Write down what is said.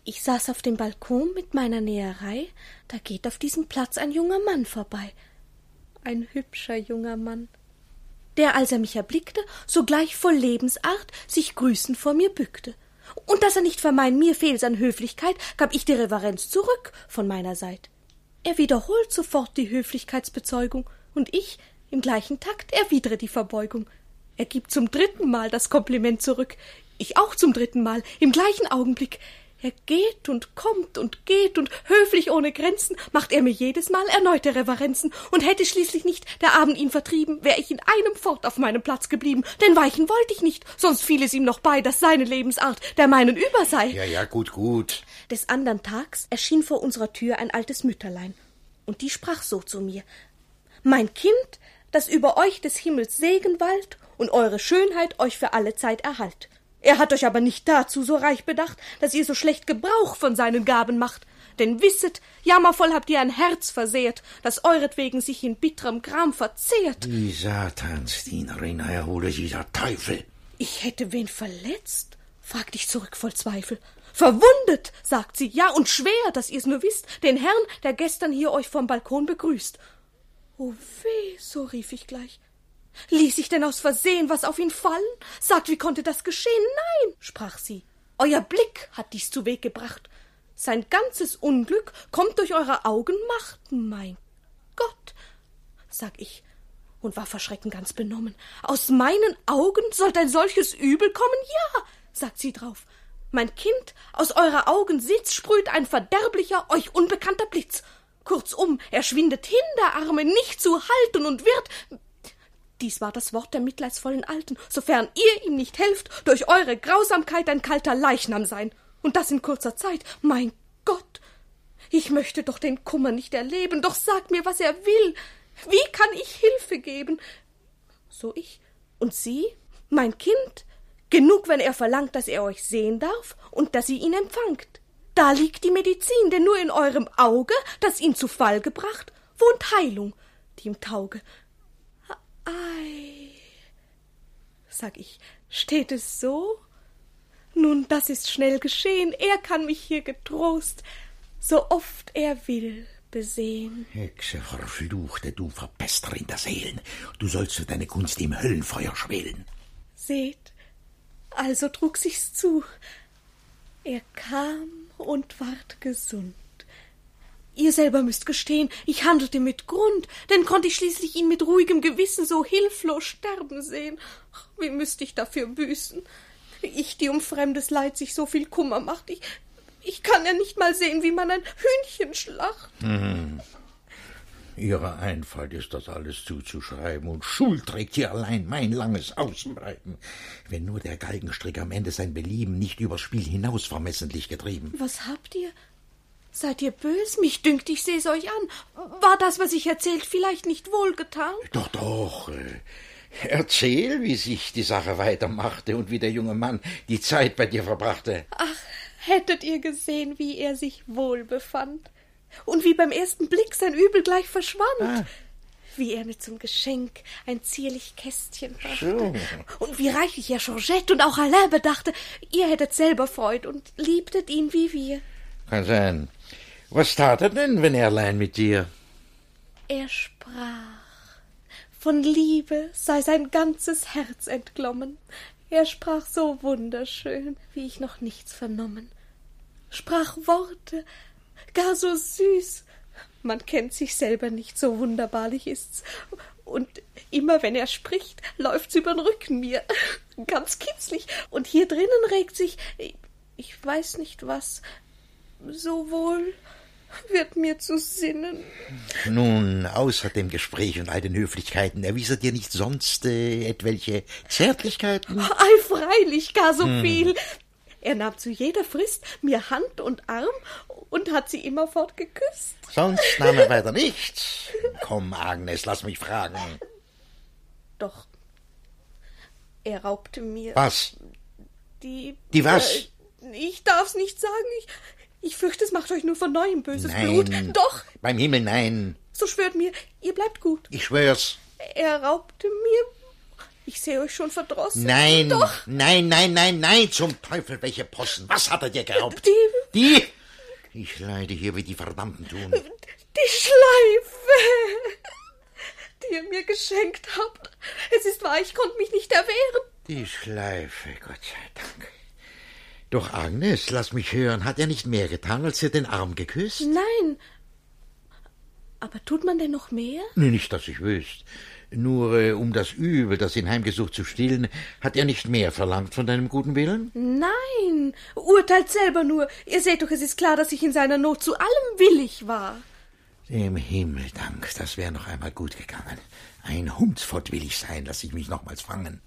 Ich saß auf dem Balkon mit meiner Näherei, da geht auf diesem Platz ein junger Mann vorbei. Ein hübscher junger Mann, der, als er mich erblickte, sogleich voll Lebensart sich grüßend vor mir bückte. Und dass er nicht vermeint, mir fehl's an Höflichkeit, gab ich die Reverenz zurück von meiner Seite. Er wiederholt sofort die Höflichkeitsbezeugung, und ich, im gleichen Takt, erwidere die Verbeugung. Er gibt zum 3. Mal das Kompliment zurück, ich auch zum 3. Mal, im gleichen Augenblick. Er geht und kommt und geht, und höflich ohne Grenzen macht er mir jedes Mal erneute Reverenzen, und hätte schließlich nicht der Abend ihn vertrieben, wär ich in einem fort auf meinem Platz geblieben, denn weichen wollte ich nicht, sonst fiel es ihm noch bei, dass seine Lebensart der meinen über sei. Ja, gut. Des andern Tags erschien vor unserer Tür ein altes Mütterlein, und die sprach so zu mir: »Mein Kind, dass über euch des Himmels Segen wallt und eure Schönheit euch für alle Zeit erhalt. Er hat euch aber nicht dazu so reich bedacht, dass ihr so schlecht Gebrauch von seinen Gaben macht. Denn wisset, jammervoll habt ihr ein Herz versehrt, das euretwegen sich in bitterem Gram verzehrt.« Die Satansdienerin, erhole sich der Teufel. »Ich hätte wen verletzt?« fragte ich zurück voll Zweifel. »Verwundet«, sagt sie, »ja, und schwer, dass ihr's nur wisst, den Herrn, der gestern hier euch vom Balkon begrüßt.« »Oh weh«, so rief ich gleich. »Ließ ich denn aus Versehen was auf ihn fallen? Sagt, wie konnte das geschehen?« »Nein«, sprach sie, »euer Blick hat dies zu Weg gebracht. Sein ganzes Unglück kommt durch eure Augenmacht. Mein Gott«, sag ich, und war vor Schrecken ganz benommen. »Aus meinen Augen sollt ein solches Übel kommen?« »Ja«, sagt sie drauf. »Mein Kind, aus eurer Augen Sitz sprüht ein verderblicher, euch unbekannter Blitz. Kurzum, er schwindet hin, der Arme, nicht zu halten und wird...« Dies war das Wort der mitleidsvollen Alten, sofern ihr ihm nicht helft, durch eure Grausamkeit ein kalter Leichnam sein. Und das in kurzer Zeit. Mein Gott, ich möchte doch den Kummer nicht erleben, doch sagt mir, was er will. Wie kann ich Hilfe geben? So ich. Und sie, mein Kind, genug, wenn er verlangt, dass er euch sehen darf und dass ihr ihn empfangt. Da liegt die Medizin, denn nur in eurem Auge, das ihn zu Fall gebracht, wohnt Heilung, die ihm tauge. »Ei«, sag ich, »steht es so? Nun, das ist schnell geschehen, er kann mich hier getrost, so oft er will, besehen.« Hexe, Verfluchte, du Verpesterin der Seelen, du sollst für deine Kunst im Höllenfeuer schwelen. Seht, also trug sich's zu. Er kam und ward gesund. Ihr selber müsst gestehen, ich handelte mit Grund, denn konnte ich schließlich ihn mit ruhigem Gewissen so hilflos sterben sehen. Ach, wie müsst ich dafür büßen? Ich, die um fremdes Leid sich so viel Kummer macht, ich kann ja nicht mal sehen, wie man ein Hühnchen schlacht. Ihrer Einfalt ist das alles zuzuschreiben, und Schuld trägt hier allein mein langes Ausbreiten. Wenn nur der Galgenstrick am Ende sein Belieben nicht übers Spiel hinaus vermessentlich getrieben. Was habt ihr? Seid ihr bös? Mich dünkt, ich seh's euch an. War das, was ich erzählt, vielleicht nicht wohlgetan? Doch. Erzähl, wie sich die Sache weitermachte und wie der junge Mann die Zeit bei dir verbrachte. Ach, hättet ihr gesehen, wie er sich wohl befand. Und wie beim ersten Blick sein Übel gleich verschwand. Wie er mir zum Geschenk ein zierlich Kästchen brachte. So. Und wie reichlich er Georgette und auch Alain bedachte. Ihr hättet selber Freud und liebtet ihn wie wir. Kann sein. Was tat er denn, wenn er allein mit dir? Er sprach, von Liebe sei sein ganzes Herz entglommen. Er sprach so wunderschön, wie ich noch nichts vernommen. Sprach Worte, gar so süß. Man kennt sich selber nicht, so wunderbarlich ist's. Und immer, wenn er spricht, läuft's übern Rücken mir. Ganz kitzlig. Und hier drinnen regt sich, ich weiß nicht was, so wohl wird mir zu Sinnen. Nun, außer dem Gespräch und all den Höflichkeiten, erwies er dir nicht sonst etwelche Zärtlichkeiten? Ei, freilich, gar so viel. Er nahm zu jeder Frist mir Hand und Arm und hat sie immerfort geküsst. Sonst nahm er weiter nichts. Komm, Agnes, lass mich fragen. Doch, er raubte mir... Was? Die was? Ich darf's nicht sagen, ich fürchte, es macht euch nur von neuem böses Nein. Blut. Doch! Beim Himmel, nein. So schwört mir, ihr bleibt gut. Ich schwör's. Er raubte mir Ich sehe euch schon verdrossen. Nein, Doch. nein, zum Teufel, welche Possen? Was hat er dir geraubt? Die? Ich leide hier, wie die Verdammten tun. Die Schleife, die ihr mir geschenkt habt. Es ist wahr, ich konnte mich nicht erwehren. Die Schleife, Gott sei Dank. Doch, Agnes, lass mich hören, hat er nicht mehr getan, als er den Arm geküsst? Nein. Aber tut man denn noch mehr? Nee, nicht, dass ich wüsste. Nur um das Übel, das ihn heimgesucht, zu stillen, hat er nicht mehr verlangt von deinem guten Willen? Nein, urteilt selber nur. Ihr seht doch, es ist klar, dass ich in seiner Not zu allem willig war. Dem Himmel dank, das wäre noch einmal gut gegangen. Ein Hundsfott will ich sein, lass ich mich nochmals fangen.